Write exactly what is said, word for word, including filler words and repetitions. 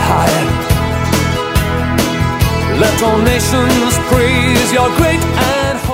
high. Let all nations praise your great and